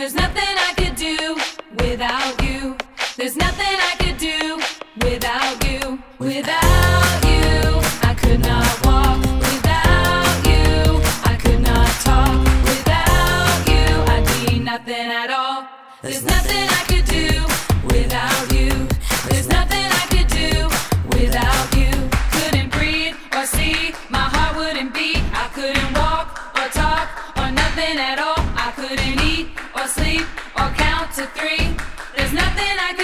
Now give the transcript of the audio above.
There's nothing I could do without you. There's nothing I could do without you. Without you, I could not walk. Without you, I could not talk. Without you, I'd be nothing at all. There's nothing I could do without you. There's nothing I could do without you. Couldn't breathe or see, my heart wouldn't beat. I couldn't walk or talk or nothing at all. I couldn't eat or sleep or count to three. There's nothing I could